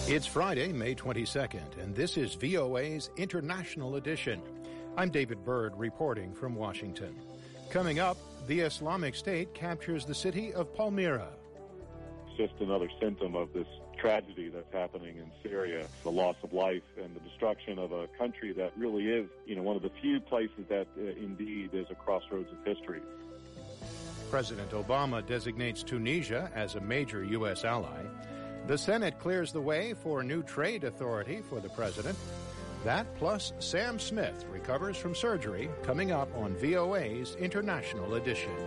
It's Friday, May 22nd, and this is VOA's International Edition. I'm David Byrd reporting from Washington. Coming up, the Islamic State captures the city of Palmyra. It's just another symptom of this tragedy that's happening in Syria, the loss of life and the destruction of a country that really is, one of the few places that indeed is a crossroads of history. President Obama designates Tunisia as a major U.S. ally. The Senate clears the way for a new trade authority for the president. That plus Sam Smith recovers from surgery, coming up on VOA's International Edition.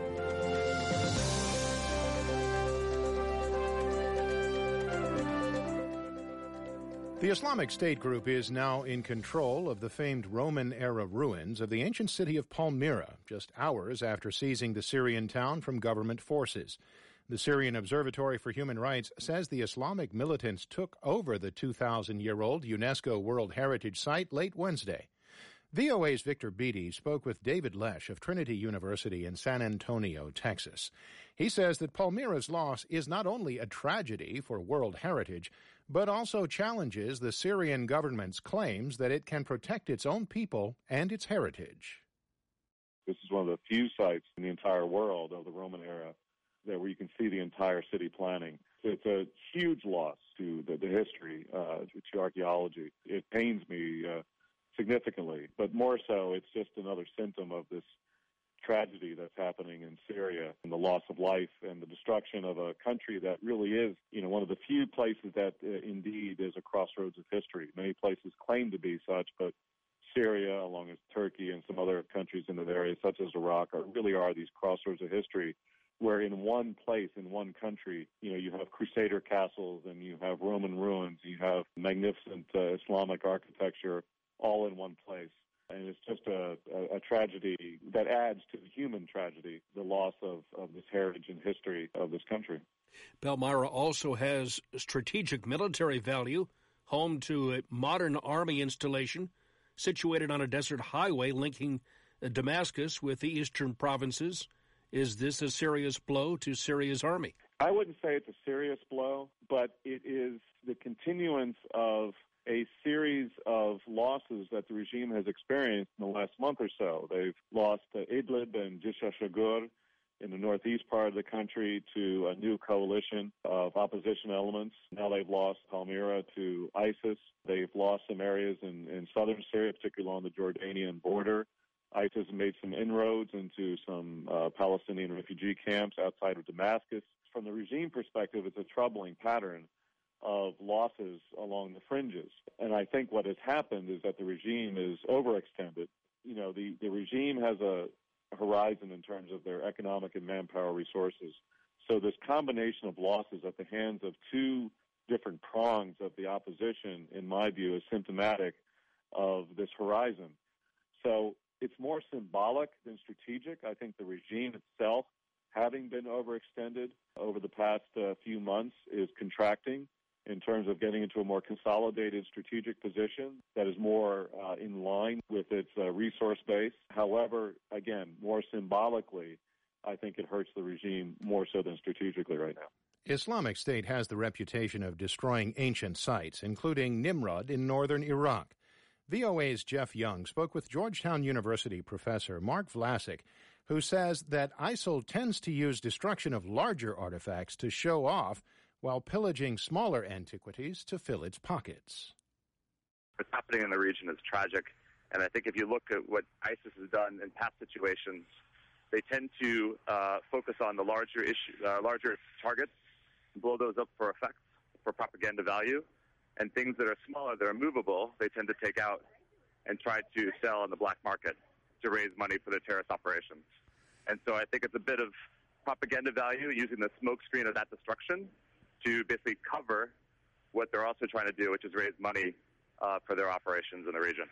The Islamic State group is now in control of the famed Roman-era ruins of the ancient city of Palmyra, just hours after seizing the Syrian town from government forces. The Syrian Observatory for Human Rights says the Islamic militants took over the 2,000-year-old UNESCO World Heritage Site late Wednesday. VOA's Victor Beattie spoke with David Lesh of Trinity University in San Antonio, Texas. He says that Palmyra's loss is not only a tragedy for World Heritage, but also challenges the Syrian government's claims that it can protect its own people and its heritage. This is one of the few sites in the entire world of the Roman era where you can see the entire city planning. So it's a huge loss to the history, to archaeology. It pains me significantly, but more so, it's just another symptom of this tragedy that's happening in Syria and the loss of life and the destruction of a country that really is, one of the few places that indeed is a crossroads of history. Many places claim to be such, but Syria, along with Turkey and some other countries in the area, such as Iraq, really are these crossroads of history, where in one place, in one country, you have Crusader castles and you have Roman ruins, you have magnificent Islamic architecture all in one place. And it's just a tragedy that adds to the human tragedy, the loss of this heritage and history of this country. Palmyra also has strategic military value, home to a modern army installation situated on a desert highway linking Damascus with the eastern provinces. Is this a serious blow to Syria's army? I wouldn't say it's a serious blow, but it is the continuance of a series of losses that the regime has experienced in the last month or so. They've lost Idlib and Jisha-Shagur in the northeast part of the country to a new coalition of opposition elements. Now they've lost Palmyra to ISIS. They've lost some areas in southern Syria, particularly along the Jordanian border. ISIS made some inroads into some Palestinian refugee camps outside of Damascus. From the regime perspective, it's a troubling pattern of losses along the fringes. And I think what has happened is that the regime is overextended. The regime has a horizon in terms of their economic and manpower resources. So this combination of losses at the hands of two different prongs of the opposition, in my view, is symptomatic of this horizon. So it's more symbolic than strategic. I think the regime itself, having been overextended over the past few months, is contracting in terms of getting into a more consolidated strategic position that is more in line with its resource base. However, again, more symbolically, I think it hurts the regime more so than strategically right now. Islamic State has the reputation of destroying ancient sites, including Nimrud in northern Iraq. VOA's Jeff Young spoke with Georgetown University professor Mark Vlasic, who says that ISIL tends to use destruction of larger artifacts to show off while pillaging smaller antiquities to fill its pockets. What's happening in the region is tragic, and I think if you look at what ISIS has done in past situations, they tend to focus on the larger targets, blow those up for effect, for propaganda value, and things that are smaller, that are movable, they tend to take out and try to sell on the black market to raise money for their terrorist operations. And so I think it's a bit of propaganda value using the smokescreen of that destruction to basically cover what they're also trying to do, which is raise money for their operations in the region.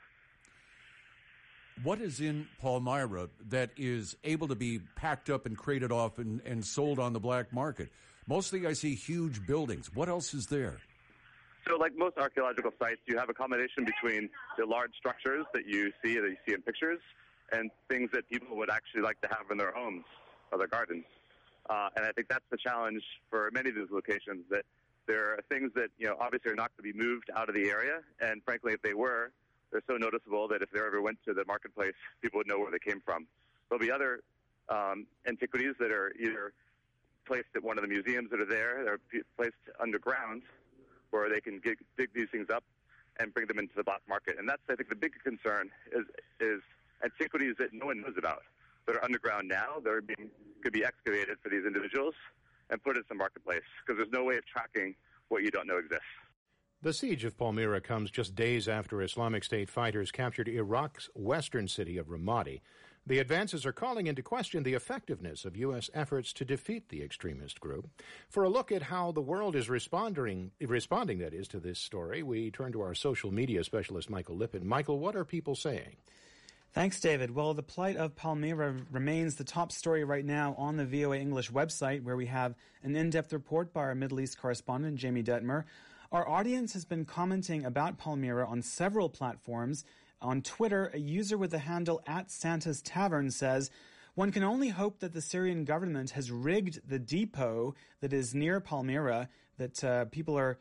What is in Palmyra that is able to be packed up and crated off and sold on the black market? Mostly I see huge buildings. What else is there? So like most archaeological sites, you have a combination between the large structures that you see in pictures and things that people would actually like to have in their homes or their gardens. And I think that's the challenge for many of these locations, that There are things that, obviously are not going to be moved out of the area, and frankly, if they were, they're so noticeable that if they ever went to the marketplace, people would know where they came from. There'll be other antiquities that are either placed at one of the museums that are there, they're placed underground, where they can dig these things up and bring them into the black market. And that's, I think, the big concern is antiquities that no one knows about, that are underground now, that could be excavated for these individuals and put into the marketplace, because there's no way of tracking what you don't know exists. The siege of Palmyra comes just days after Islamic State fighters captured Iraq's western city of Ramadi. The advances are calling into question the effectiveness of U.S. efforts to defeat the extremist group. For a look at how the world is responding that is, to this story, we turn to our social media specialist, Michael Lippin. Michael, what are people saying? Thanks, David. Well, the plight of Palmyra remains the top story right now on the VOA English website, where we have an in-depth report by our Middle East correspondent, Jamie Detmer. Our audience has been commenting about Palmyra on several platforms. On Twitter, a user with the handle @Santa's Tavern says, "One can only hope that the Syrian government has rigged the depot that is near Palmyra, that people are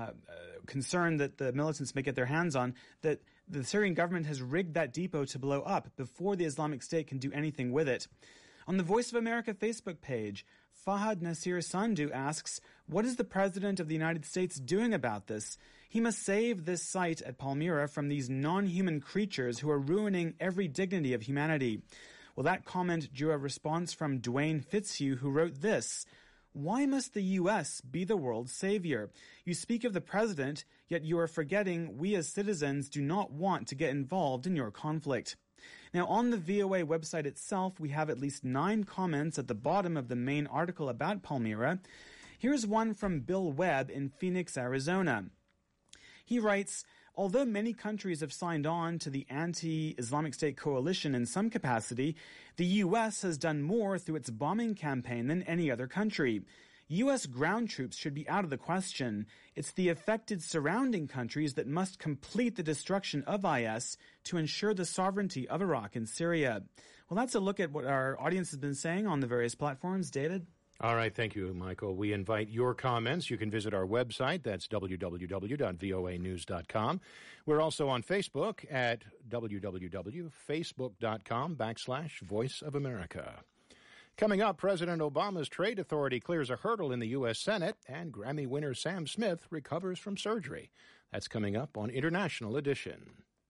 concerned that the militants may get their hands on, that the Syrian government has rigged that depot to blow up before the Islamic State can do anything with it." On the Voice of America Facebook page, Fahad Nasir Sandhu asks, "What is the President of the United States doing about this? He must save this site at Palmyra from these non-human creatures who are ruining every dignity of humanity." Well, that comment drew a response from Dwayne Fitzhugh, who wrote this: "Why must the U.S. be the world's savior? You speak of the president, yet you are forgetting we as citizens do not want to get involved in your conflict." Now, on the VOA website itself, we have at least 9 comments at the bottom of the main article about Palmyra. Here's one from Bill Webb in Phoenix, Arizona. He writes, "Although many countries have signed on to the anti-Islamic State coalition in some capacity, the U.S. has done more through its bombing campaign than any other country. U.S. ground troops should be out of the question. It's the affected surrounding countries that must complete the destruction of IS to ensure the sovereignty of Iraq and Syria." Well, that's a look at what our audience has been saying on the various platforms. David? All right, thank you, Michael. We invite your comments. You can visit our website. That's www.voanews.com. We're also on Facebook at www.facebook.com/Voice of America. Coming up, President Obama's trade authority clears a hurdle in the U.S. Senate, and Grammy winner Sam Smith recovers from surgery. That's coming up on International Edition.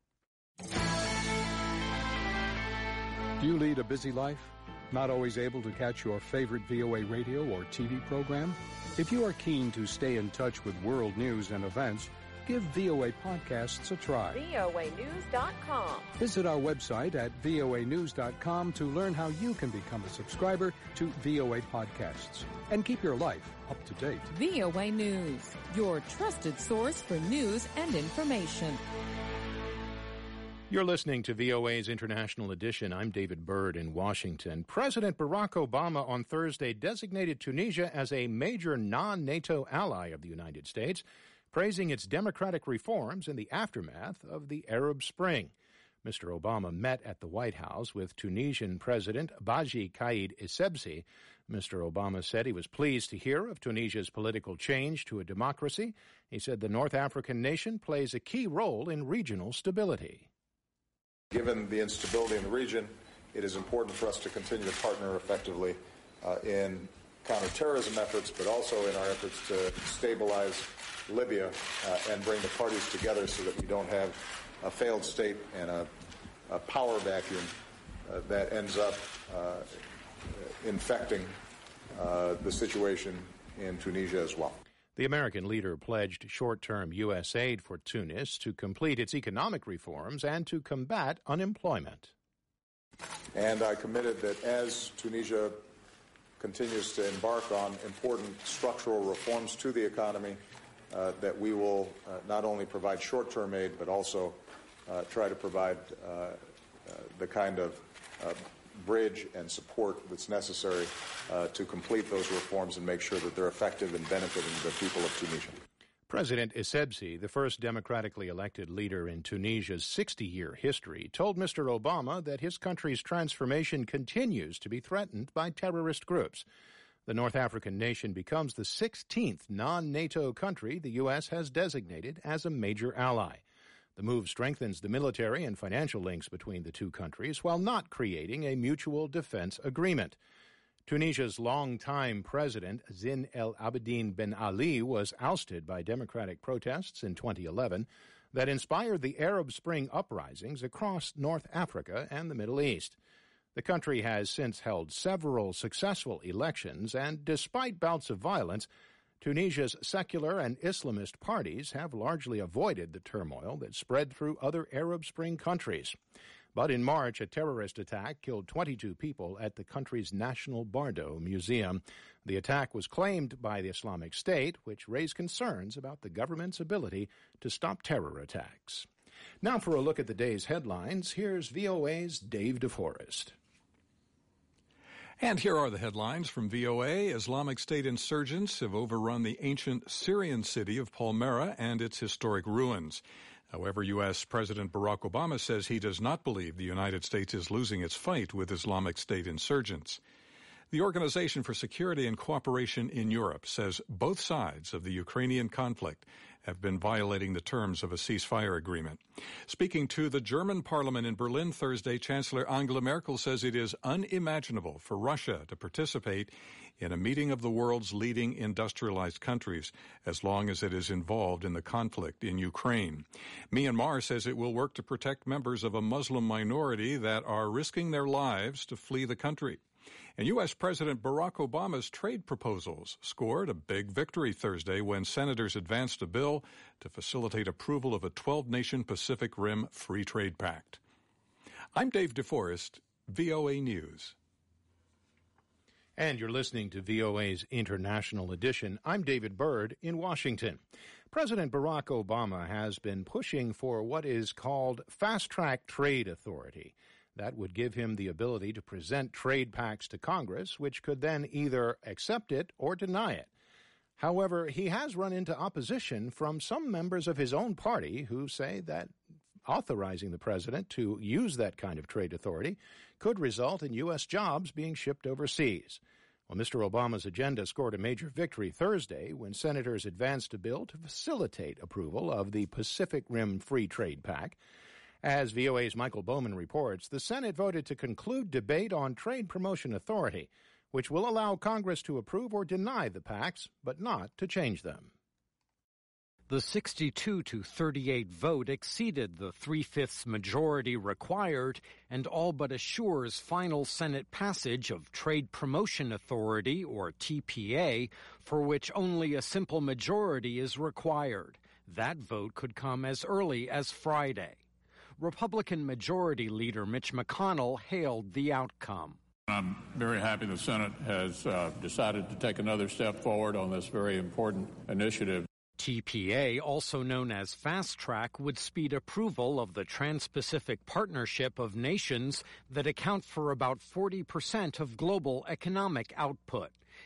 Do you lead a busy life? Not always able to catch your favorite VOA radio or TV program? If you are keen to stay in touch with world news and events, give VOA Podcasts a try. voanews.com. Visit our website at voanews.com to learn how you can become a subscriber to VOA Podcasts and keep your life up to date. VOA News, your trusted source for news and information. You're listening to VOA's International Edition. I'm David Byrd in Washington. President Barack Obama on Thursday designated Tunisia as a major non-NATO ally of the United States, praising its democratic reforms in the aftermath of the Arab Spring. Mr. Obama met at the White House with Tunisian President Beji Caid Essebsi. Mr. Obama said he was pleased to hear of Tunisia's political change to a democracy. He said the North African nation plays a key role in regional stability. Given the instability in the region, it is important for us to continue to partner effectively in counterterrorism efforts, but also in our efforts to stabilize Libya and bring the parties together so that we don't have a failed state and a power vacuum that ends up infecting the situation in Tunisia as well. The American leader pledged short-term U.S. aid for Tunis to complete its economic reforms and to combat unemployment. And I committed that as Tunisia continues to embark on important structural reforms to the economy, that we will not only provide short-term aid, but also try to provide the kind of bridge and support that's necessary to complete those reforms and make sure that they're effective in benefiting the people of Tunisia. President Essebsi, the first democratically elected leader in Tunisia's 60-year history, told Mr. Obama that his country's transformation continues to be threatened by terrorist groups. The North African nation becomes the 16th non-NATO country the U.S. has designated as a major ally. The move strengthens the military and financial links between the two countries while not creating a mutual defense agreement. Tunisia's longtime president, Zine El Abidine Ben Ali, was ousted by democratic protests in 2011 that inspired the Arab Spring uprisings across North Africa and the Middle East. The country has since held several successful elections, and despite bouts of violence, Tunisia's secular and Islamist parties have largely avoided the turmoil that spread through other Arab Spring countries. But in March, a terrorist attack killed 22 people at the country's National Bardo Museum. The attack was claimed by the Islamic State, which raised concerns about the government's ability to stop terror attacks. Now for a look at the day's headlines, here's VOA's Dave DeForest. And here are the headlines from VOA. Islamic State insurgents have overrun the ancient Syrian city of Palmyra and its historic ruins. However, U.S. President Barack Obama says he does not believe the United States is losing its fight with Islamic State insurgents. The Organization for Security and Cooperation in Europe says both sides of the Ukrainian conflict have been violating the terms of a ceasefire agreement. Speaking to the German parliament in Berlin Thursday, Chancellor Angela Merkel says it is unimaginable for Russia to participate in a meeting of the world's leading industrialized countries as long as it is involved in the conflict in Ukraine. Myanmar says it will work to protect members of a Muslim minority that are risking their lives to flee the country. And U.S. President Barack Obama's trade proposals scored a big victory Thursday when senators advanced a bill to facilitate approval of a 12-nation Pacific Rim Free Trade Pact. I'm Dave DeForest, VOA News. And you're listening to VOA's International Edition. I'm David Byrd in Washington. President Barack Obama has been pushing for what is called fast-track trade authority. That would give him the ability to present trade pacts to Congress, which could then either accept it or deny it. However, he has run into opposition from some members of his own party who say that authorizing the president to use that kind of trade authority could result in U.S. jobs being shipped overseas. Well, Mr. Obama's agenda scored a major victory Thursday when senators advanced a bill to facilitate approval of the Pacific Rim Free Trade Pact. As VOA's Michael Bowman reports, the Senate voted to conclude debate on Trade Promotion Authority, which will allow Congress to approve or deny the pacts, but not to change them. The 62-38 vote exceeded the 3/5 majority required and all but assures final Senate passage of Trade Promotion Authority, or TPA, for which only a simple majority is required. That vote could come as early as Friday. Republican Majority Leader Mitch McConnell hailed the outcome. I'm very happy the Senate has decided to take another step forward on this very important initiative. TPA, also known as Fast Track, would speed approval of the Trans-Pacific Partnership of nations that account for about 40% of global economic output.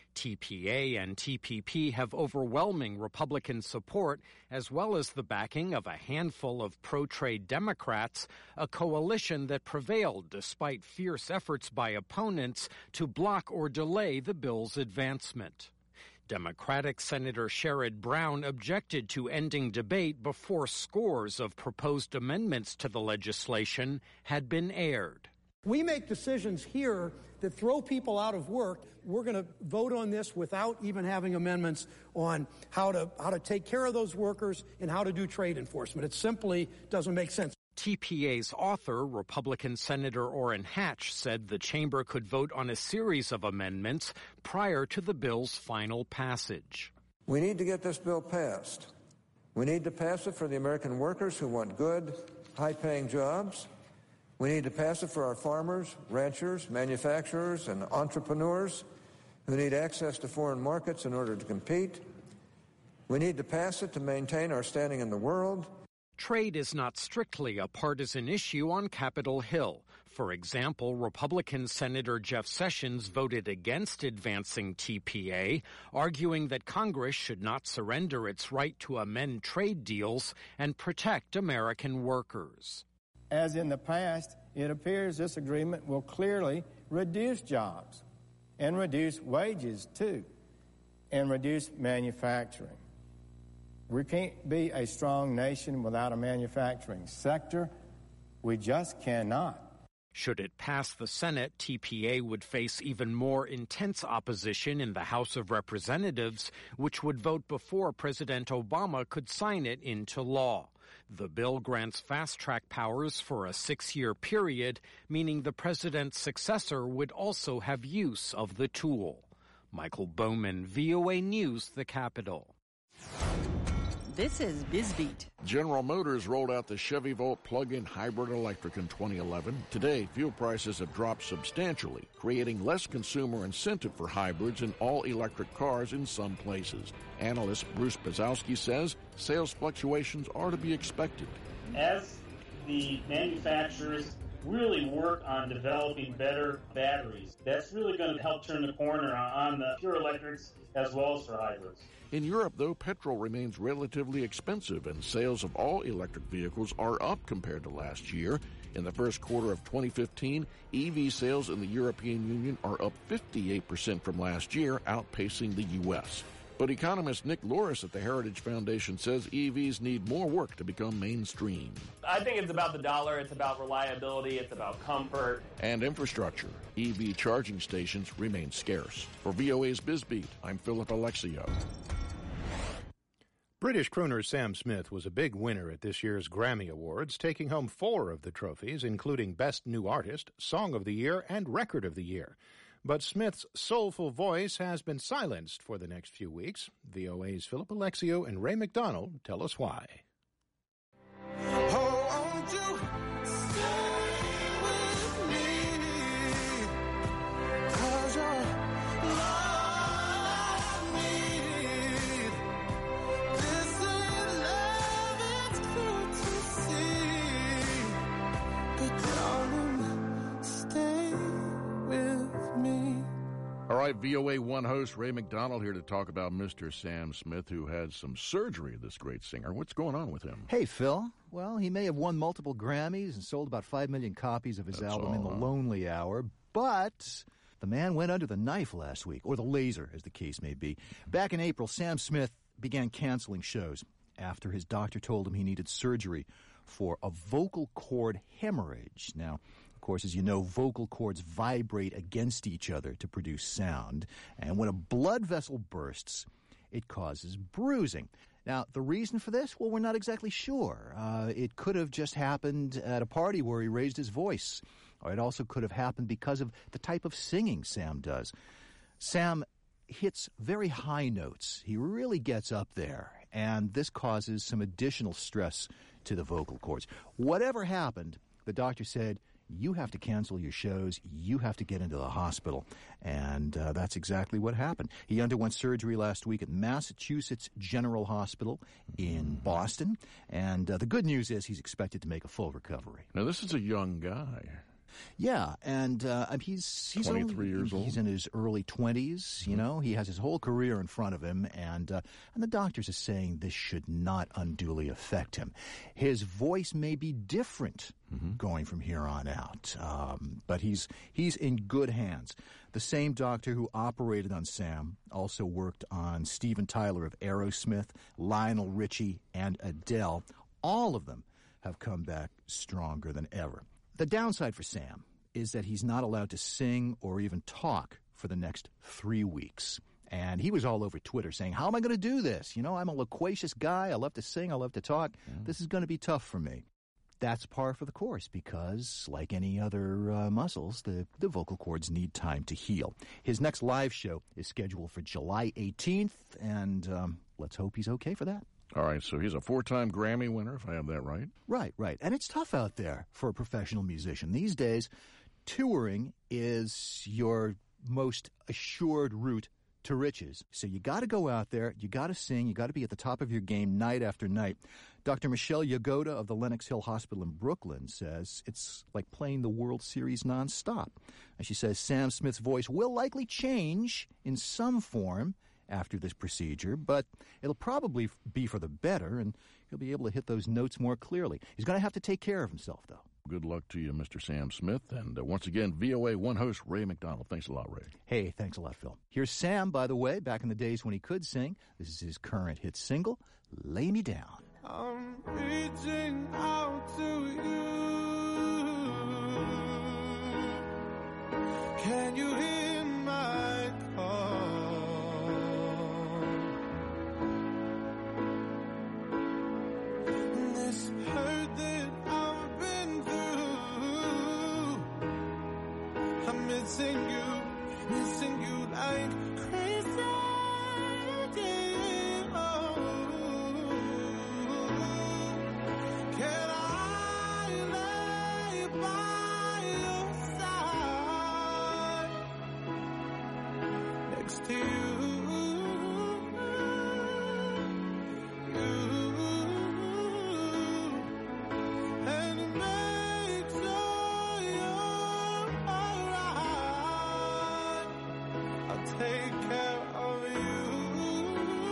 TPA and TPP have overwhelming Republican support, as well as the backing of a handful of pro-trade Democrats, a coalition that prevailed despite fierce efforts by opponents to block or delay the bill's advancement. Democratic Senator Sherrod Brown objected to ending debate before scores of proposed amendments to the legislation had been aired. We make decisions here that throw people out of work. We're going to vote on this without even having amendments on how to take care of those workers and how to do trade enforcement. It simply doesn't make sense. TPA's author, Republican Senator Orrin Hatch, said the chamber could vote on a series of amendments prior to the bill's final passage. We need to get this bill passed. We need to pass it for the American workers who want good, high-paying jobs. We need to pass it for our farmers, ranchers, manufacturers, and entrepreneurs who need access to foreign markets in order to compete. We need to pass it to maintain our standing in the world. Trade is not strictly a partisan issue on Capitol Hill. For example, Republican Senator Jeff Sessions voted against advancing TPA, arguing that Congress should not surrender its right to amend trade deals and protect American workers. As in the past, it appears this agreement will clearly reduce jobs and reduce wages, too, and reduce manufacturing. We can't be a strong nation without a manufacturing sector. We just cannot. Should it pass the Senate, TPA would face even more intense opposition in the House of Representatives, which would vote before President Obama could sign it into law. The bill grants fast-track powers for a 6-year period, meaning the president's successor would also have use of the tool. Michael Bowman, VOA News, the Capitol. This is BizBeat. General Motors rolled out the Chevy Volt plug-in hybrid electric in 2011. Today, fuel prices have dropped substantially, creating less consumer incentive for hybrids and all-electric cars in some places. Analyst Bruce Bazowski says sales fluctuations are to be expected. As the manufacturers really work on developing better batteries, that's really going to help turn the corner on the pure electrics as well as for hybrids. In Europe, though, petrol remains relatively expensive, and sales of all electric vehicles are up compared to last year. In the first quarter of 2015, EV sales in the European Union are up 58% from last year, outpacing the U.S. But economist Nick Loris at the Heritage Foundation says EVs need more work to become mainstream. I think it's about the dollar, it's about reliability, it's about comfort. And infrastructure. EV charging stations remain scarce. For VOA's BizBeat, I'm Philip Alexio. British crooner Sam Smith was a big winner at this year's Grammy Awards, taking home 4 of the trophies, including Best New Artist, Song of the Year, and Record of the Year. But Smith's soulful voice has been silenced for the next few weeks. VOA's Philip Alexio and Ray McDonald tell us why. All right, VOA 1 host Ray McDonald here to talk about Mr. Sam Smith, who had some surgery, this great singer. What's going on with him? Hey, Phil. Well, he may have won multiple Grammys and sold about 5 million copies of his album In the Lonely Hour, but the man went under the knife last week, or the laser, as the case may be. Back in April, Sam Smith began canceling shows after his doctor told him he needed surgery for a vocal cord hemorrhage. Now, of course, as you know, vocal cords vibrate against each other to produce sound, and when a blood vessel bursts, it causes bruising. Now, the reason for this? Well, we're not exactly sure. It could have just happened at a party where he raised his voice, or it also could have happened because of the type of singing Sam does. Sam hits very high notes. He really gets up there, and this causes some additional stress to the vocal cords. Whatever happened, the doctor said, you have to cancel your shows, you have to get into the hospital. And that's exactly what happened. He underwent surgery last week at Massachusetts General Hospital in Boston. And the good news is he's expected to make a full recovery. Now, this is a young guy. Yeah, and he's 23 years old. He's in his early 20s, you know. He has his whole career in front of him, and the doctors are saying this should not unduly affect him. His voice may be different going from here on out, but he's in good hands. The same doctor who operated on Sam also worked on Steven Tyler of Aerosmith, Lionel Richie, and Adele. All of them have come back stronger than ever. The downside for Sam is that he's not allowed to sing or even talk for the next 3 weeks. And he was all over Twitter saying, how am I going to do this? You know, I'm a loquacious guy. I love to sing. I love to talk. This is going to be tough for me. That's par for the course because, like any other muscles, the vocal cords need time to heal. His next live show is scheduled for July 18th, and let's hope he's okay for that. All right, so he's a 4-time Grammy winner, if I have that right. Right. And it's tough out there for a professional musician. These days, touring is your most assured route to riches. So you got to go out there, you got to sing, you got to be at the top of your game night after night. Dr. Michelle Yagoda of the Lenox Hill Hospital in Brooklyn says it's like playing the World Series nonstop. And she says Sam Smith's voice will likely change in some form after this procedure, but it'll probably be for the better, and he'll be able to hit those notes more clearly. He's going to have to take care of himself, though. Good luck to you, Mr. Sam Smith. And once again, VOA One host Ray McDonald. Thanks a lot, Ray. Hey, thanks a lot, Phil. Here's Sam, by the way, back in the days when he could sing. This is his current hit single, Lay Me Down. I'm reaching out to you. Can you hear my call? This hurt that I've been through, I'm missing you like crazy. Can I lay by your side next to you? And make sure you're alright. I'll take care of you.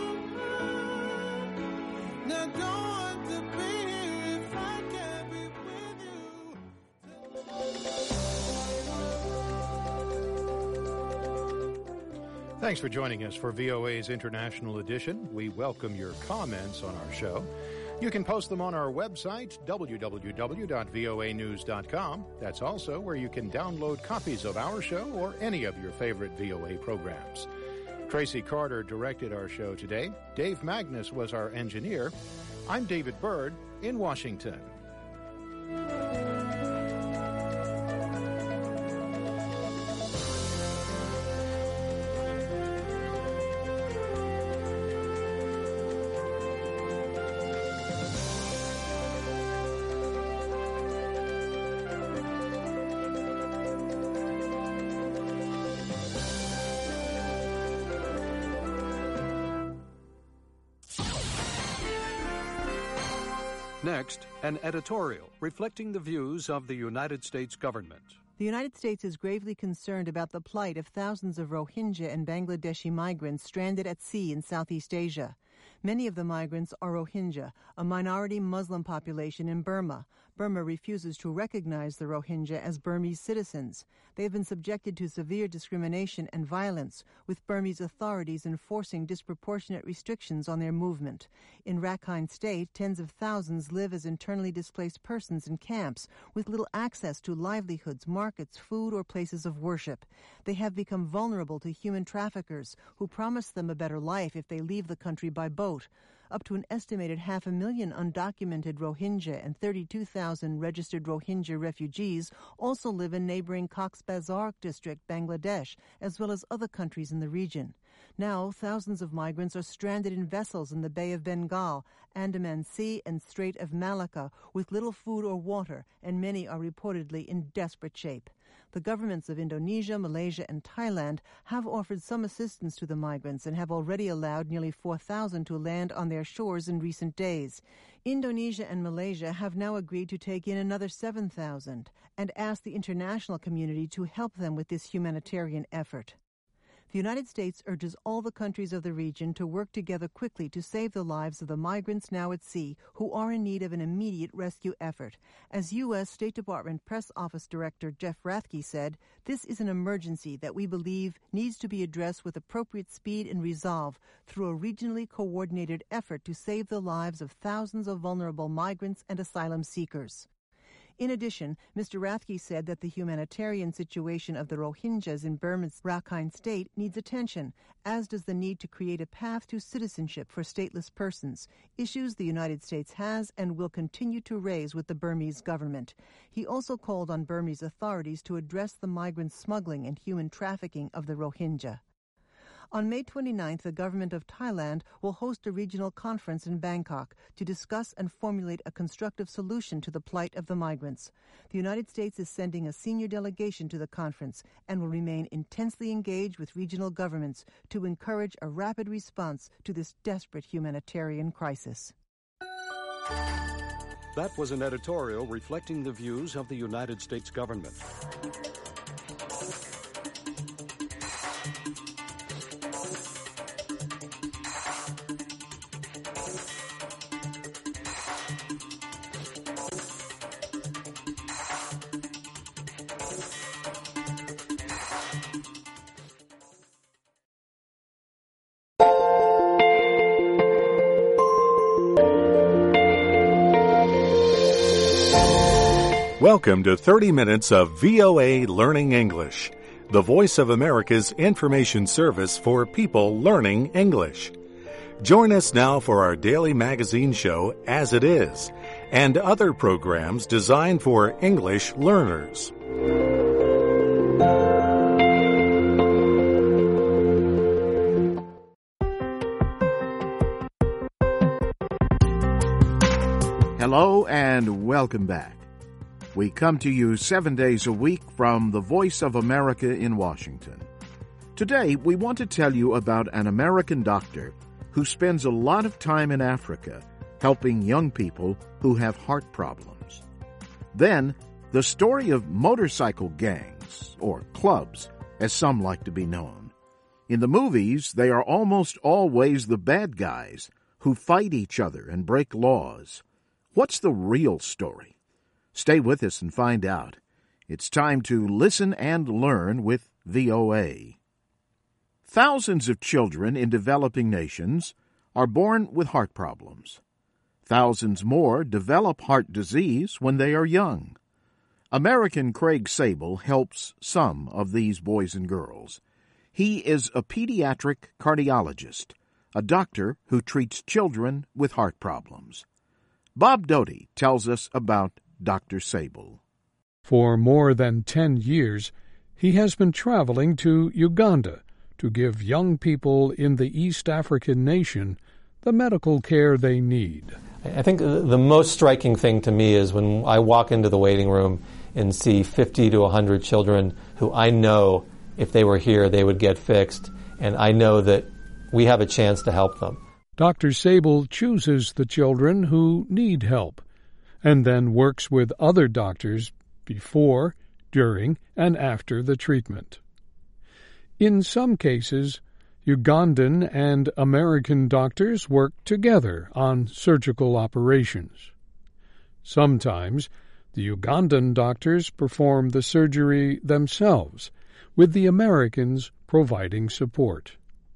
Now don't want to be here if I can't be with you. Thanks for joining us for VOA's International Edition. We welcome your comments on our show. You can post them on our website, www.voanews.com. That's also where you can download copies of our show or any of your favorite VOA programs. Tracy Carter directed our show today. Dave Magnus was our engineer. I'm David Byrd in Washington. Next, an editorial reflecting the views of the United States government. The United States is gravely concerned about the plight of thousands of Rohingya and Bangladeshi migrants stranded at sea in Southeast Asia. Many of the migrants are Rohingya, a minority Muslim population in Burma. Burma refuses to recognize the Rohingya as Burmese citizens. They have been subjected to severe discrimination and violence, with Burmese authorities enforcing disproportionate restrictions on their movement. In Rakhine State, tens of thousands live as internally displaced persons in camps, with little access to livelihoods, markets, food, or places of worship. They have become vulnerable to human traffickers, who promise them a better life if they leave the country by boat. Up to an estimated 500,000 undocumented Rohingya and 32,000 registered Rohingya refugees also live in neighboring Cox's Bazar district, Bangladesh, as well as other countries in the region. Now, thousands of migrants are stranded in vessels in the Bay of Bengal, Andaman Sea, and Strait of Malacca with little food or water, and many are reportedly in desperate shape. The governments of Indonesia, Malaysia, and Thailand have offered some assistance to the migrants and have already allowed nearly 4,000 to land on their shores in recent days. Indonesia and Malaysia have now agreed to take in another 7,000 and asked the international community to help them with this humanitarian effort. The United States urges all the countries of the region to work together quickly to save the lives of the migrants now at sea who are in need of an immediate rescue effort. As U.S. State Department Press Office Director Jeff Rathke said, this is an emergency that we believe needs to be addressed with appropriate speed and resolve through a regionally coordinated effort to save the lives of thousands of vulnerable migrants and asylum seekers. In addition, Mr. Rathke said that the humanitarian situation of the Rohingyas in Burma's Rakhine State needs attention, as does the need to create a path to citizenship for stateless persons, issues the United States has and will continue to raise with the Burmese government. He also called on Burmese authorities to address the migrant smuggling and human trafficking of the Rohingya. On May 29th, the government of Thailand will host a regional conference in Bangkok to discuss and formulate a constructive solution to the plight of the migrants. The United States is sending a senior delegation to the conference and will remain intensely engaged with regional governments to encourage a rapid response to this desperate humanitarian crisis. That was an editorial reflecting the views of the United States government. Welcome to 30 minutes of VOA Learning English, the Voice of America's information service for people learning English. Join us now for our daily magazine show, As It Is, and other programs designed for English learners. Hello and welcome back. We come to you 7 days a week from the Voice of America in Washington. Today, we want to tell you about an American doctor who spends a lot of time in Africa helping young people who have heart problems. Then, the story of motorcycle gangs, or clubs, as some like to be known. In the movies, they are almost always the bad guys who fight each other and break laws. What's the real story? Stay with us and find out. It's time to listen and learn with VOA. Thousands of children in developing nations are born with heart problems. Thousands more develop heart disease when they are young. American Craig Sable helps some of these boys and girls. He is a pediatric cardiologist, a doctor who treats children with heart problems. Bob Doty tells us about Dr. Sable. For more than 10 years, he has been traveling to Uganda to give young people in the East African nation the medical care they need. I think the most striking thing to me is when I walk into the waiting room and see 50 to 100 children who I know if they were here they would get fixed, and I know that we have a chance to help them. Dr. Sable chooses the children who need help and then works with other doctors before, during, and after the treatment. In some cases, Ugandan and American doctors work together on surgical operations. Sometimes, the Ugandan doctors perform the surgery themselves, with the Americans providing support.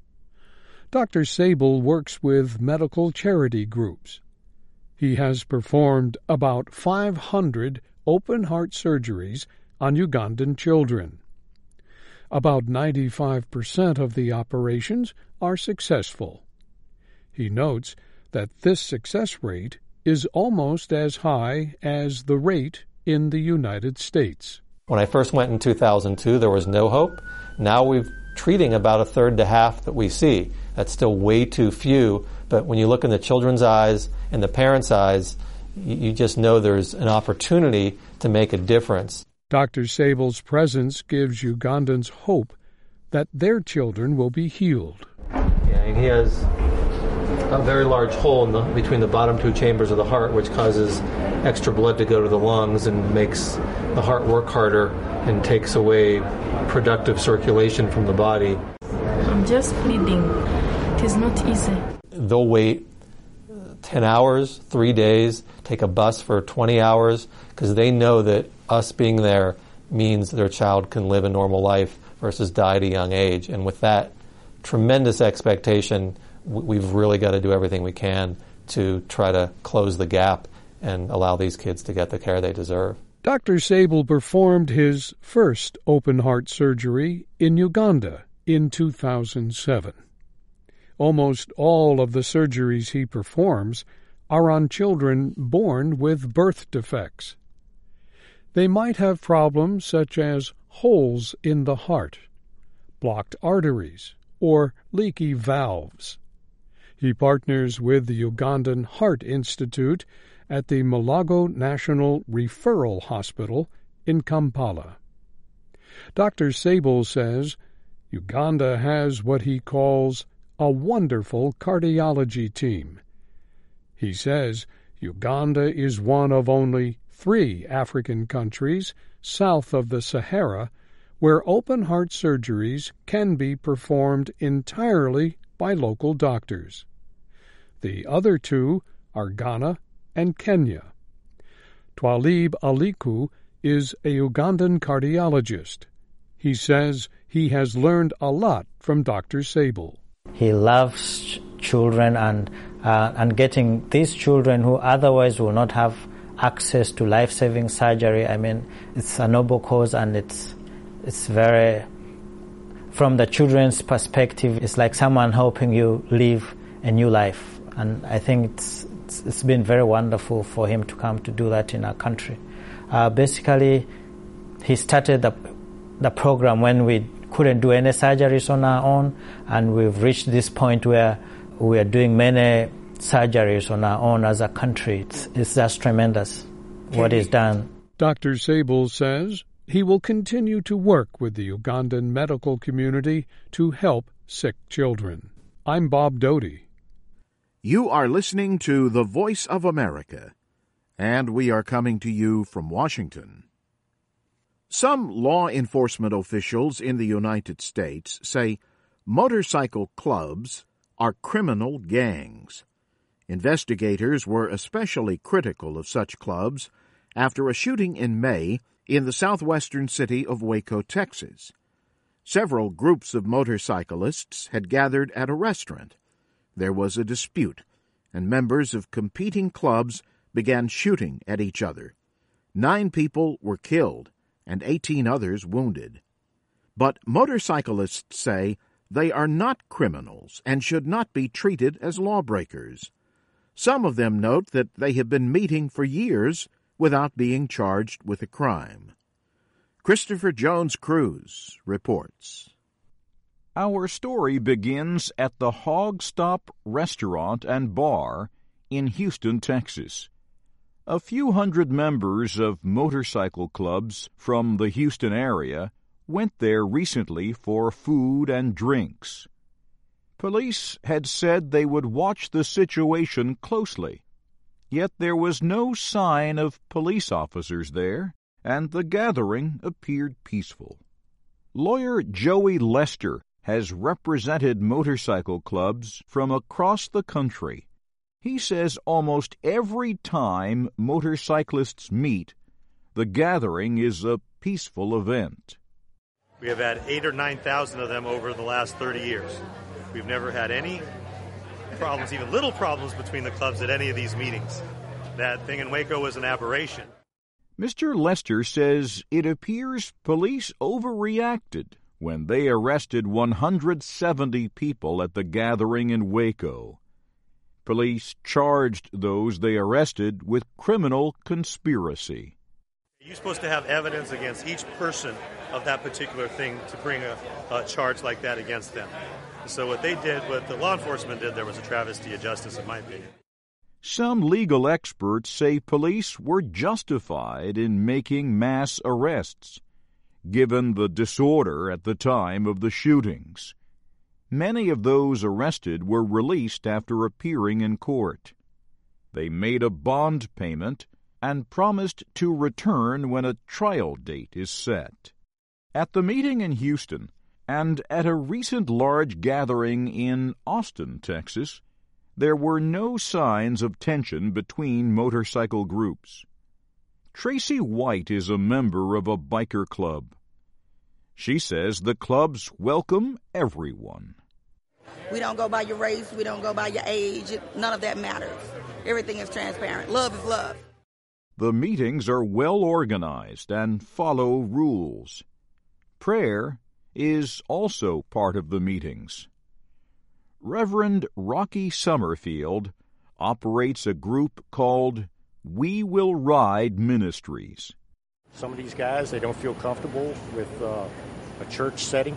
Dr. Sable works with medical charity groups. He has performed about 500 open-heart surgeries on Ugandan children. About 95% of the operations are successful. He notes that this success rate is almost as high as the rate in the United States. When I first went in 2002, there was no hope. Now we're treating about a third to half that we see. That's still way too few, but when you look in the children's eyes and the parents' eyes, you just know there's an opportunity to make a difference. Dr. Sable's presence gives Ugandans hope that their children will be healed. Yeah, he has a very large hole between the bottom two chambers of the heart, which causes extra blood to go to the lungs and makes the heart work harder and takes away productive circulation from the body. I'm just bleeding. It is not easy. They'll wait 10 hours, 3 days, take a bus for 20 hours, because they know that us being there means their child can live a normal life versus die at a young age. And with that tremendous expectation, we've really got to do everything we can to try to close the gap and allow these kids to get the care they deserve. Dr. Sable performed his first open-heart surgery in Uganda in 2007. Almost all of the surgeries he performs are on children born with birth defects. They might have problems such as holes in the heart, blocked arteries, or leaky valves. He partners with the Ugandan Heart Institute at the Mulago National Referral Hospital in Kampala. Dr. Sable says Uganda has what he calls a wonderful cardiology team. He says Uganda is one of only 3 African countries south of the Sahara where open-heart surgeries can be performed entirely by local doctors. The other 2 are Ghana and Kenya. Twalib Aliku is a Ugandan cardiologist. He says he has learned a lot from Dr. Sable. He loves children and getting these children who otherwise will not have access to life-saving surgery. I mean, it's a noble cause, and it's very, from the children's perspective, it's like someone helping you live a new life. And I think it's been very wonderful for him to come to do that in our country. Basically, he started the program when we couldn't do any surgeries on our own, and we've reached this point where we are doing many surgeries on our own as a country. It's just tremendous what is done. Dr. Sable says he will continue to work with the Ugandan medical community to help sick children. I'm Bob Doty. You are listening to The Voice of America, and we are coming to you from Washington. Some law enforcement officials in the United States say motorcycle clubs are criminal gangs. Investigators were especially critical of such clubs after a shooting in May in the southwestern city of Waco, Texas. Several groups of motorcyclists had gathered at a restaurant. There was a dispute, and members of competing clubs began shooting at each other. 9 people were killed and 18 others wounded. But motorcyclists say they are not criminals and should not be treated as lawbreakers. Some of them note that they have been meeting for years without being charged with a crime. Christopher Jones Cruz reports. Our story begins at the Hog Stop Restaurant and Bar in Houston, Texas. A few hundred members of motorcycle clubs from the Houston area went there recently for food and drinks. Police had said they would watch the situation closely, yet there was no sign of police officers there, and the gathering appeared peaceful. Lawyer Joey Lester has represented motorcycle clubs from across the country. He says almost every time motorcyclists meet, the gathering is a peaceful event. We have had 8,000 or 9,000 of them over the last 30 years. We've never had any problems, even little problems, between the clubs at any of these meetings. That thing in Waco was an aberration. Mr. Lester says it appears police overreacted when they arrested 170 people at the gathering in Waco. Police charged those they arrested with criminal conspiracy. You're supposed to have evidence against each person of that particular thing to bring a charge like that against them. So what they did, what the law enforcement did, there was a travesty of justice, in my opinion. Some legal experts say police were justified in making mass arrests, given the disorder at the time of the shootings. Many of those arrested were released after appearing in court. They made a bond payment and promised to return when a trial date is set. At the meeting in Houston and at a recent large gathering in Austin, Texas, there were no signs of tension between motorcycle groups. Tracy White is a member of a biker club. She says the clubs welcome everyone. We don't go by your race, we don't go by your age, none of that matters. Everything is transparent. Love is love. The meetings are well organized and follow rules. Prayer is also part of the meetings. Reverend Rocky Summerfield operates a group called We Will Ride Ministries. Some of these guys, they don't feel comfortable with a church setting.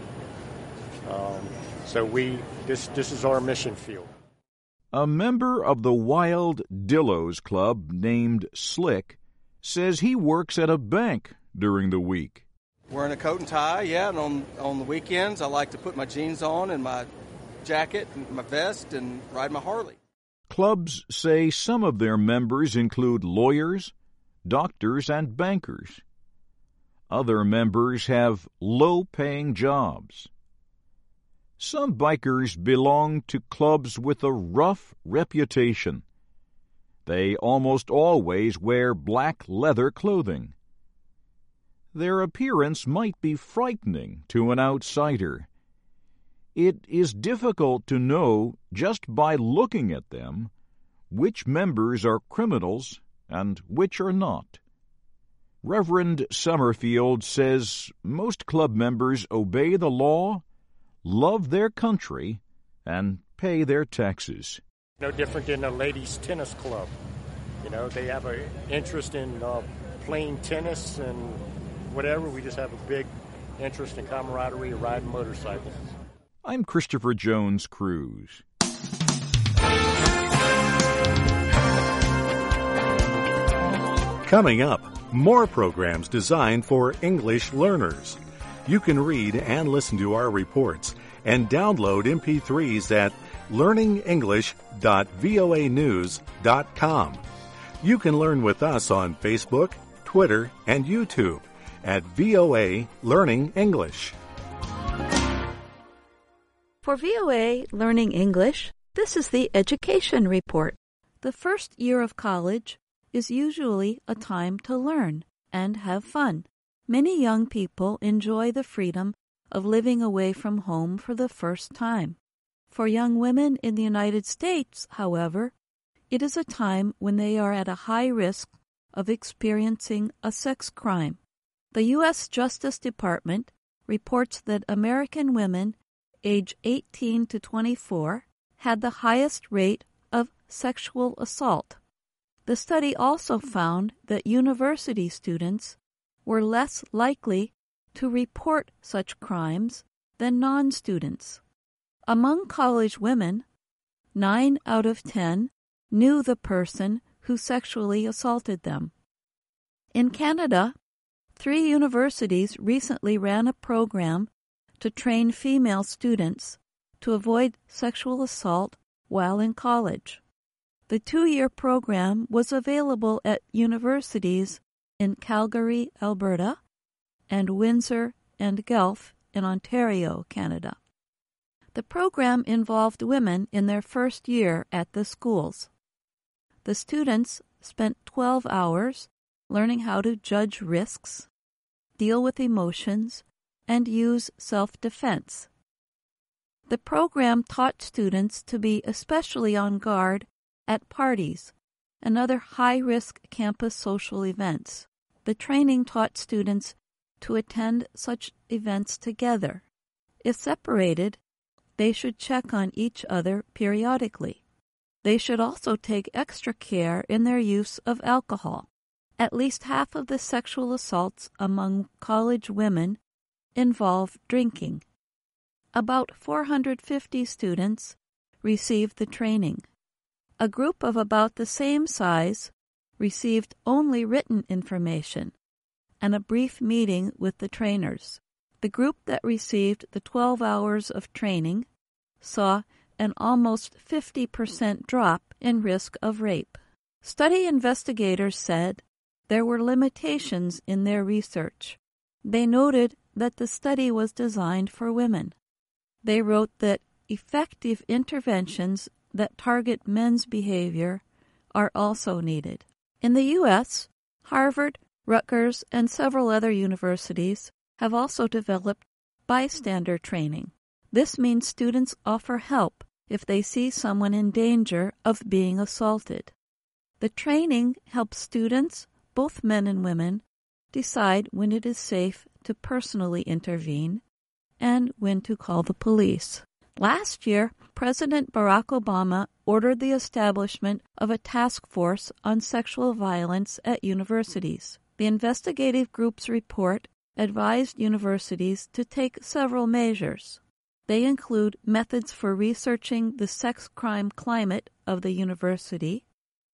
So this is our mission field. A member of the Wild Dillos Club named Slick says he works at a bank during the week. Wearing a coat and tie, yeah, and on the weekends I like to put my jeans on and my jacket and my vest and ride my Harley. Clubs say some of their members include lawyers, doctors, and bankers. Other members have low-paying jobs. Some bikers belong to clubs with a rough reputation. They almost always wear black leather clothing. Their appearance might be frightening to an outsider. It is difficult to know, just by looking at them, which members are criminals and which are not. Reverend Summerfield says most club members obey the law, love their country, and pay their taxes. No different than a ladies' tennis club. You know, they have an interest in playing tennis and whatever. We just have a big interest in camaraderie of riding motorcycles. I'm Christopher Jones Cruz. Coming up, more programs designed for English learners. You can read and listen to our reports and download MP3s at learningenglish.voanews.com. You can learn with us on Facebook, Twitter, and YouTube at VOA Learning English. For VOA Learning English, this is the Education Report. The first year of college is usually a time to learn and have fun. Many young people enjoy the freedom of living away from home for the first time. For young women in the United States, however, it is a time when they are at a high risk of experiencing a sex crime. The U.S. Justice Department reports that American women age 18 to 24 had the highest rate of sexual assault. The study also found that university students were less likely to report such crimes than non-students. Among college women, 9 out of 10 knew the person who sexually assaulted them. In Canada, 3 universities recently ran a program to train female students to avoid sexual assault while in college. The 2-year program was available at universities in Calgary, Alberta, and Windsor and Guelph in Ontario, Canada. The program involved women in their first year at the schools. The students spent 12 hours learning how to judge risks, deal with emotions, and use self-defense. The program taught students to be especially on guard at parties and other high-risk campus social events. The training taught students to attend such events together. If separated, they should check on each other periodically. They should also take extra care in their use of alcohol. At least half of the sexual assaults among college women involve drinking. About 450 students received the training. A group of about the same size received only written information and a brief meeting with the trainers. The group that received the 12 hours of training saw an almost 50% drop in risk of rape. Study investigators said there were limitations in their research. They noted that the study was designed for women. They wrote that effective interventions that target men's behavior are also needed. In the U.S., Harvard, Rutgers, and several other universities have also developed bystander training. This means students offer help if they see someone in danger of being assaulted. The training helps students, both men and women, decide when it is safe to personally intervene and when to call the police. Last year, President Barack Obama ordered the establishment of a task force on sexual violence at universities. The investigative group's report advised universities to take several measures. They include methods for researching the sex crime climate of the university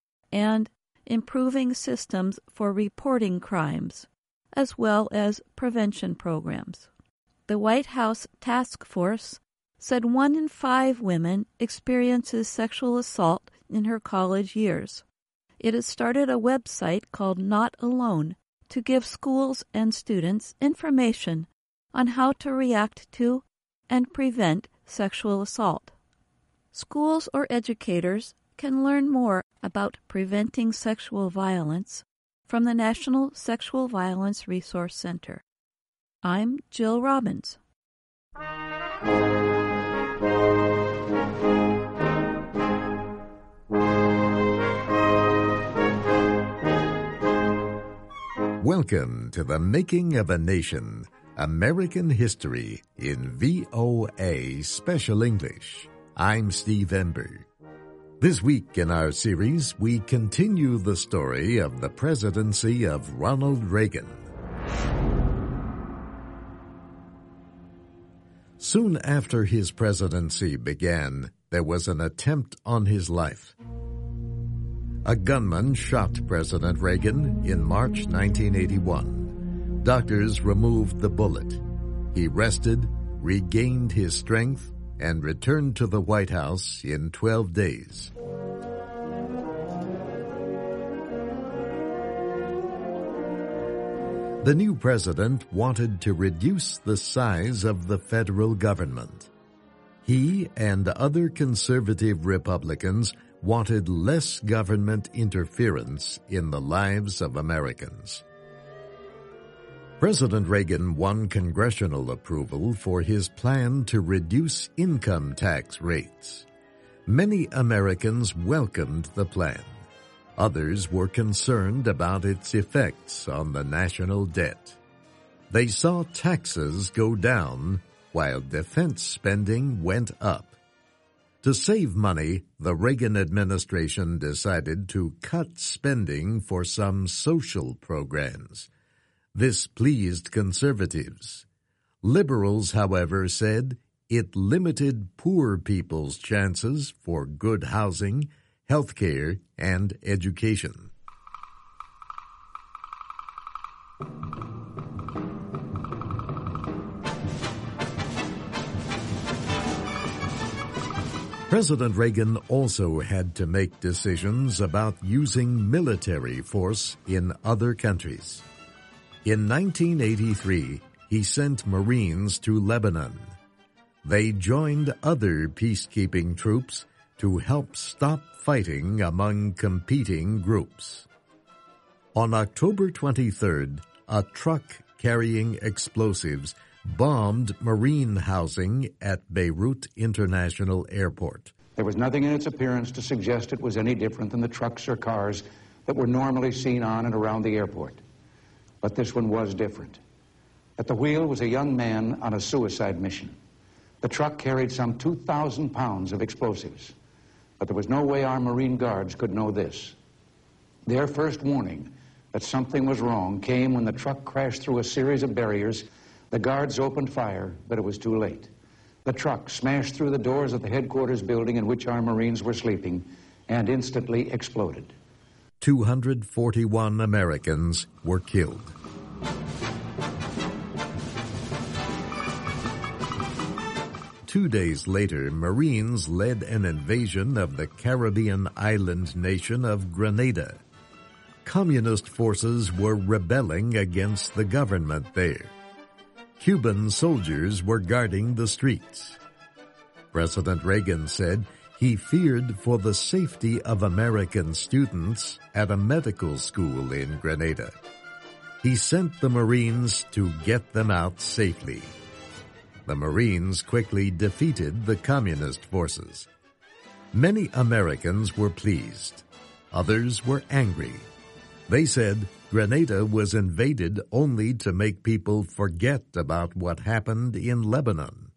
and improving systems for reporting crimes, as well as prevention programs. The White House Task Force said 1 in 5 women experiences sexual assault in her college years. It has started a website called Not Alone to give schools and students information on how to react to and prevent sexual assault. Schools or educators can learn more about preventing sexual violence from the National Sexual Violence Resource Center. I'm Jill Robbins. Welcome to the Making of a Nation, American History in VOA Special English. I'm Steve Ember. This week in our series, we continue the story of the presidency of Ronald Reagan. Soon after his presidency began, there was an attempt on his life. A gunman shot President Reagan in March 1981. Doctors removed the bullet. He rested, regained his strength, and returned to the White House in 12 days. The new president wanted to reduce the size of the federal government. He and other conservative Republicans wanted less government interference in the lives of Americans. President Reagan won congressional approval for his plan to reduce income tax rates. Many Americans welcomed the plan. Others were concerned about its effects on the national debt. They saw taxes go down while defense spending went up. To save money, the Reagan administration decided to cut spending for some social programs. This pleased conservatives. Liberals, however, said it limited poor people's chances for good housing, health care, and education. President Reagan also had to make decisions about using military force in other countries. In 1983, he sent Marines to Lebanon. They joined other peacekeeping troops to help stop fighting among competing groups. On October 23rd, a truck carrying explosives bombed Marine housing at Beirut International Airport. There was nothing in its appearance to suggest it was any different than the trucks or cars that were normally seen on and around the airport. But this one was different. At the wheel was a young man on a suicide mission. The truck carried some 2,000 pounds of explosives. But there was no way our Marine guards could know this. Their first warning that something was wrong came when the truck crashed through a series of barriers. The guards opened fire, but it was too late. The truck smashed through the doors of the headquarters building in which our Marines were sleeping and instantly exploded. 241 Americans were killed. Two days later, Marines led an invasion of the Caribbean island nation of Grenada. Communist forces were rebelling against the government there. Cuban soldiers were guarding the streets. President Reagan said he feared for the safety of American students at a medical school in Grenada. He sent the Marines to get them out safely. The Marines quickly defeated the communist forces. Many Americans were pleased. Others were angry. They said Grenada was invaded only to make people forget about what happened in Lebanon.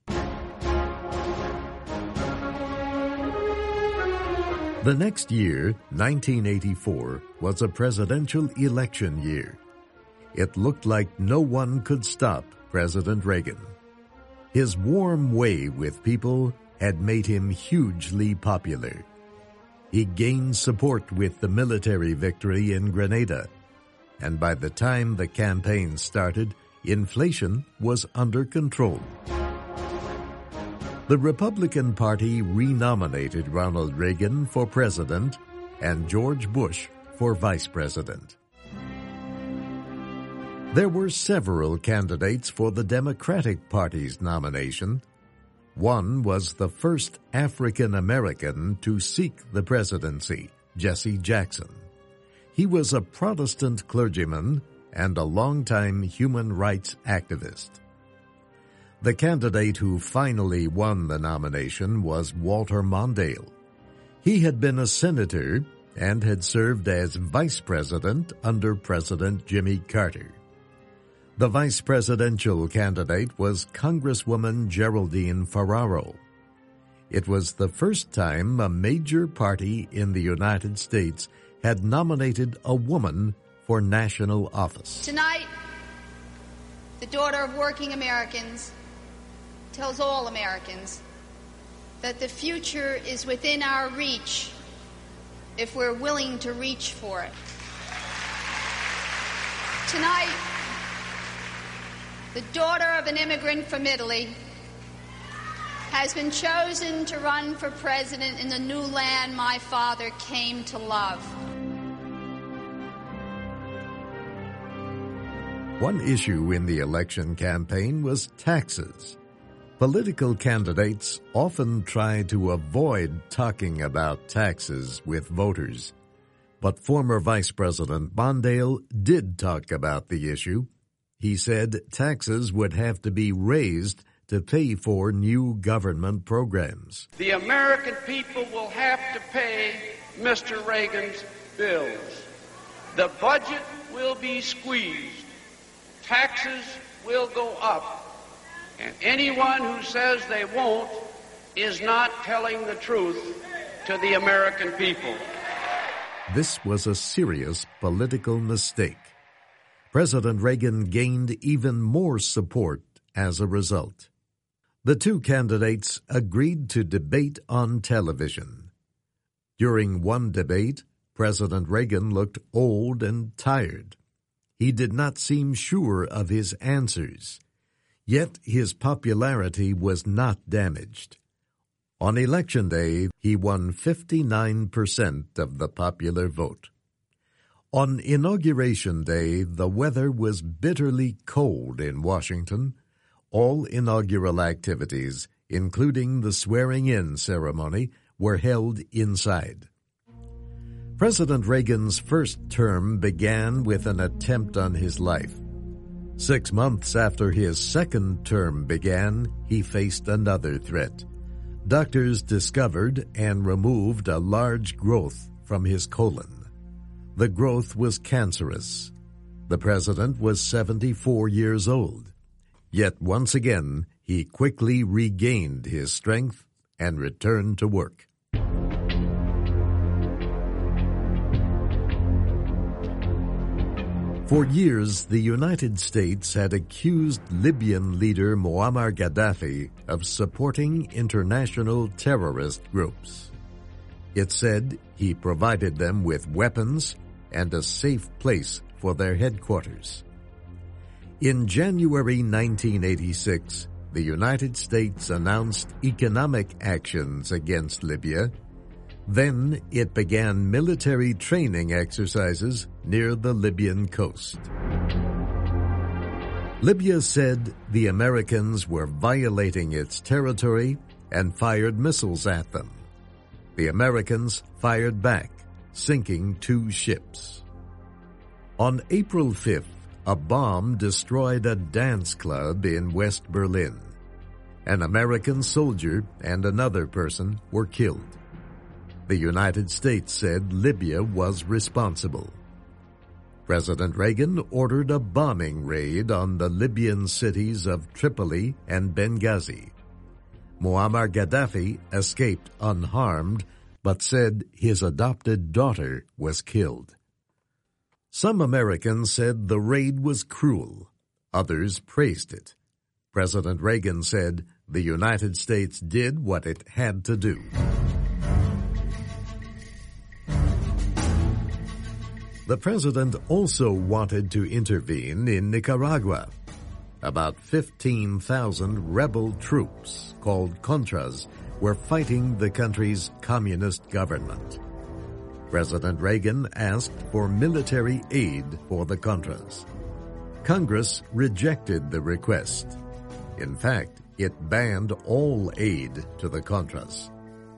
The next year, 1984, was a presidential election year. It looked like no one could stop President Reagan. His warm way with people had made him hugely popular. He gained support with the military victory in Grenada, and by the time the campaign started, inflation was under control. The Republican Party renominated Ronald Reagan for president and George Bush for vice president. There were several candidates for the Democratic Party's nomination. One was the first African American to seek the presidency, Jesse Jackson. He was a Protestant clergyman and a longtime human rights activist. The candidate who finally won the nomination was Walter Mondale. He had been a senator and had served as vice president under President Jimmy Carter. The vice presidential candidate was Congresswoman Geraldine Ferraro. It was the first time a major party in the United States had nominated a woman for national office. Tonight, the daughter of working Americans tells all Americans that the future is within our reach if we're willing to reach for it. Tonight, the daughter of an immigrant from Italy has been chosen to run for president in the new land my father came to love. One issue in the election campaign was taxes. Political candidates often try to avoid talking about taxes with voters. But former Vice President Mondale did talk about the issue. He said taxes would have to be raised to pay for new government programs. The American people will have to pay Mr. Reagan's bills. The budget will be squeezed. Taxes will go up. And anyone who says they won't is not telling the truth to the American people. This was a serious political mistake. President Reagan gained even more support as a result. The two candidates agreed to debate on television. During one debate, President Reagan looked old and tired. He did not seem sure of his answers. Yet his popularity was not damaged. On Election Day, he won 59% of the popular vote. On Inauguration Day, the weather was bitterly cold in Washington. All inaugural activities, including the swearing-in ceremony, were held inside. President Reagan's first term began with an attempt on his life. 6 months after his second term began, he faced another threat. Doctors discovered and removed a large growth from his colon. The growth was cancerous. The president was 74 years old. Yet once again, he quickly regained his strength and returned to work. For years, the United States had accused Libyan leader Muammar Gaddafi of supporting international terrorist groups. It said he provided them with weapons and a safe place for their headquarters. In January 1986, the United States announced economic actions against Libya. Then it began military training exercises near the Libyan coast. Libya said the Americans were violating its territory and fired missiles at them. The Americans fired back, sinking 2 ships. On April 5th, a bomb destroyed a dance club in West Berlin. An American soldier and another person were killed. The United States said Libya was responsible. President Reagan ordered a bombing raid on the Libyan cities of Tripoli and Benghazi. Muammar Gaddafi escaped unharmed, but said his adopted daughter was killed. Some Americans said the raid was cruel. Others praised it. President Reagan said the United States did what it had to do. The president also wanted to intervene in Nicaragua. About 15,000 rebel troops, called Contras, were fighting the country's communist government. President Reagan asked for military aid for the Contras. Congress rejected the request. In fact, it banned all aid to the Contras.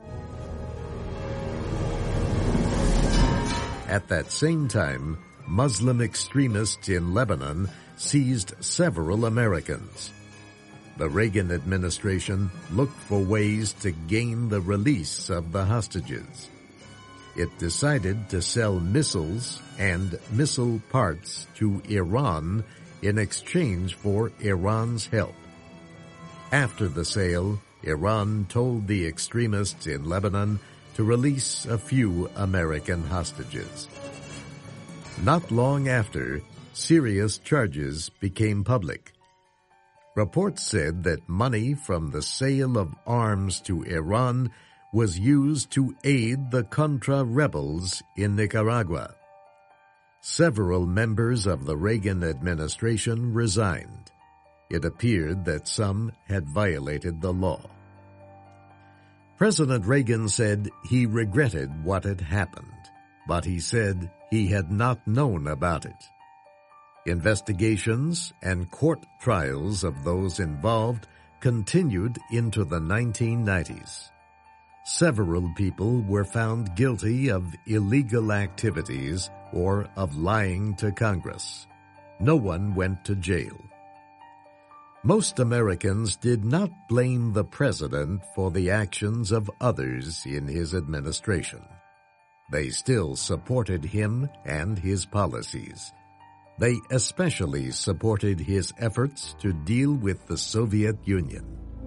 At that same time, Muslim extremists in Lebanon seized several Americans. The Reagan administration looked for ways to gain the release of the hostages. it decided to sell missiles and missile parts to Iran in exchange for Iran's help. After the sale, Iran told the extremists in Lebanon to release a few American hostages. Not long after, serious charges became public. Reports said that money from the sale of arms to Iran was used to aid the Contra rebels in Nicaragua. Several members of the Reagan administration resigned. It appeared that some had violated the law. President Reagan said he regretted what had happened, but he said he had not known about it. Investigations and court trials of those involved continued into the 1990s. Several people were found guilty of illegal activities or of lying to Congress. No one went to jail. Most Americans did not blame the president for the actions of others in his administration. They still supported him and his policies. They especially supported his efforts to deal with the Soviet Union.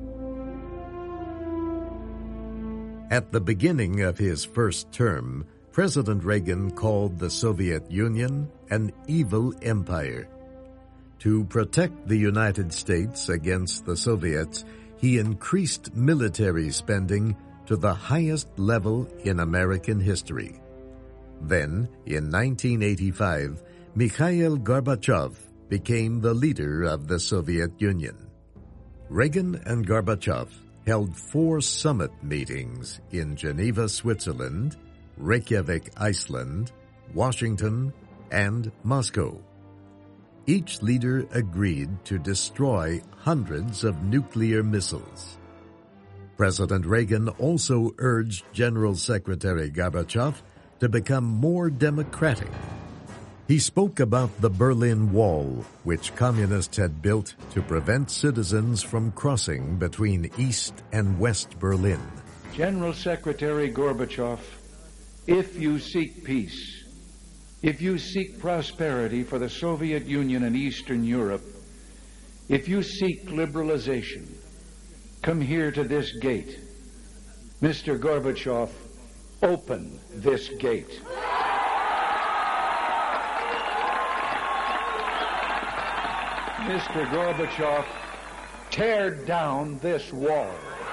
At the beginning of his first term, President Reagan called the Soviet Union an evil empire. To protect the United States against the Soviets, he increased military spending to the highest level in American history. Then, in 1985, Mikhail Gorbachev became the leader of the Soviet Union. Reagan and Gorbachev held 4 summit meetings in Geneva, Switzerland, Reykjavik, Iceland, Washington, and Moscow. Each leader agreed to destroy hundreds of nuclear missiles. President Reagan also urged General Secretary Gorbachev to become more democratic. He spoke about the Berlin Wall, which communists had built to prevent citizens from crossing between East and West Berlin. General Secretary Gorbachev, if you seek peace, if you seek prosperity for the Soviet Union and Eastern Europe, if you seek liberalization, come here to this gate. Mr. Gorbachev, open this gate. Mr. Gorbachev, tear down this wall.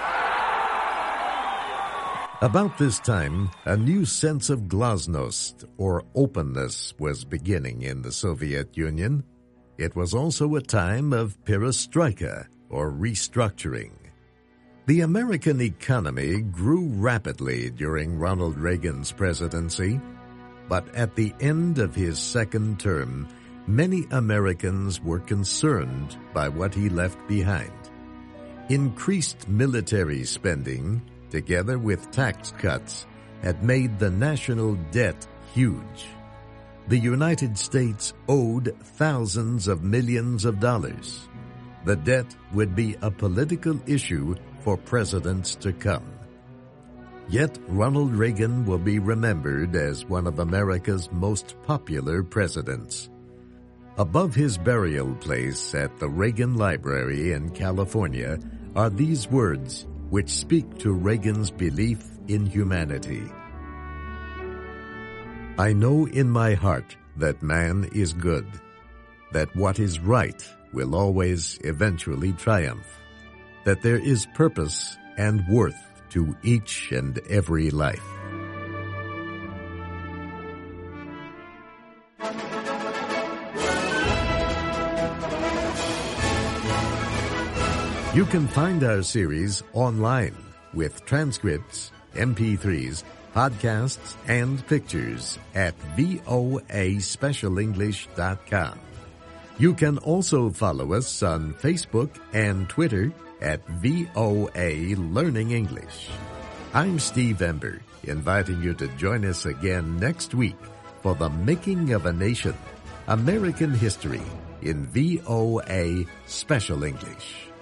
About this time, a new sense of glasnost, or openness, was beginning in the Soviet Union. It was also a time of perestroika, or restructuring. The American economy grew rapidly during Ronald Reagan's presidency, but at the end of his second term, many Americans were concerned by what he left behind. Increased military spending, together with tax cuts, had made the national debt huge. The United States owed thousands of millions of dollars. The debt would be a political issue for presidents to come. Yet Ronald Reagan will be remembered as one of America's most popular presidents. Above his burial place at the Reagan Library in California are these words, which speak to Reagan's belief in humanity. I know in my heart that man is good, that what is right will always eventually triumph, that there is purpose and worth to each and every life. You can find our series online with transcripts, MP3s, podcasts, and pictures at voaspecialenglish.com. You can also follow us on Facebook and Twitter at VOA Learning English. I'm Steve Ember, inviting you to join us again next week for The Making of a Nation, American History in VOA Special English.